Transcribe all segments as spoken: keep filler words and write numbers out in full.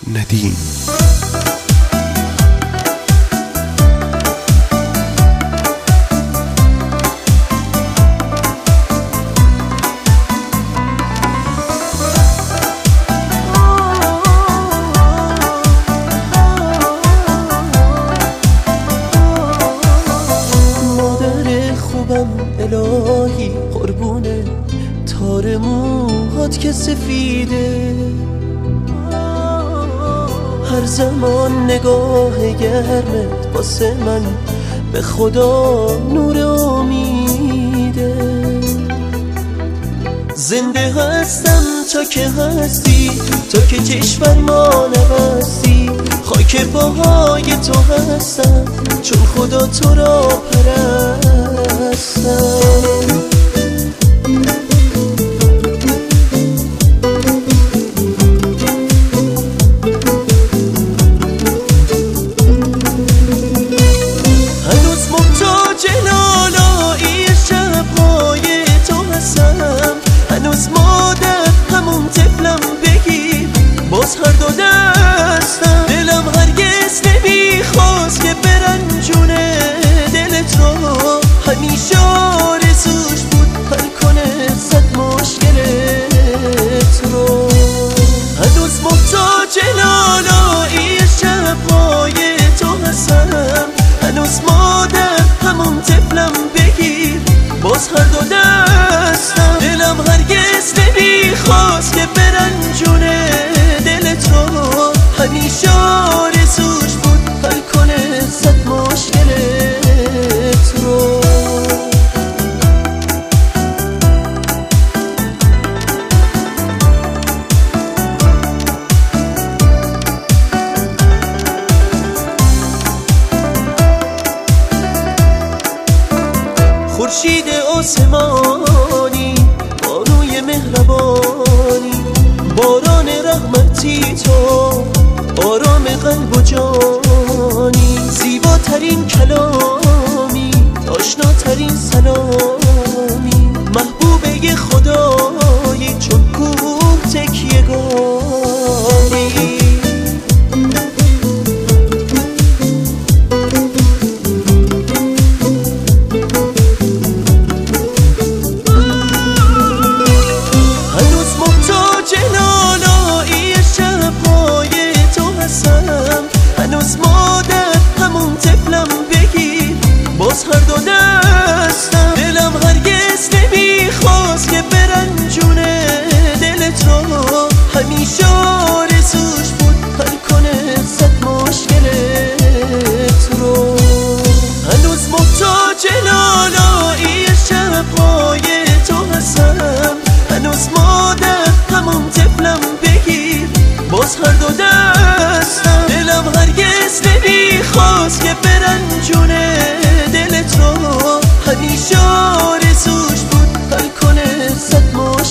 ندیم. الهی قربونه تار موهات که سفیده، هر زمان نگاه گرمت واسه من به خدا نور امیده. زنده هستم تا که هستی، تا که کشور ما نبستی، خاک پاهای تو هستم چون خدا تو را پرستم. هنوز محتاج لالایی شبهای تو هستم، هنوز مادر همون طفلم بگیر باز هر دو دستم. دلم هرگز نمیخواست که برنجونه دلت رو، همیشه آرزوش بود حل کنه صد مشکلت رو. هنوز محتاج لالایی شبهای تو هستم، هنوز مادر همون طفلم بگیر باز هر دو دستم. دلم هرگز نمیخواست که برنجونه دلت رو، همیشه آرزوش بود حل کنه صد مشکلت رو. خورشید آسمانی، بانوی مهربانی، باران رحمتی تو، آرام قلب و جانی، زیباترین کلامی، آشناترین سلامی، محبوبه خدایی چون کوه تکیه‌گاهی. هنوز مادر همون طفلم بگیر باز هر دو دستم. دلم هرگز نمیخواست که برنجونه دلت رو، همیشه آرزوش بود حل کنه صد مشکلت رو. هنوز محتاج لالایی شبهای تو هستم، هنوز مادر همون طفلم بگیر باز هر دو دستم. دلم هرگز نمیخواست که برنجونه دلت رو، همیشه آرزوش بود حل کنه صد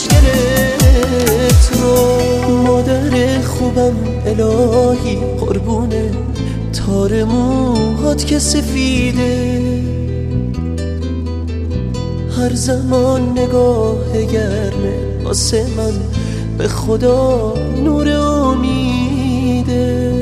مشکلت رو. مادر خوبم الهی قربونه تار موهات که سفیده، هر زمان نگاه گرمه واسه من به خدا نور امیده.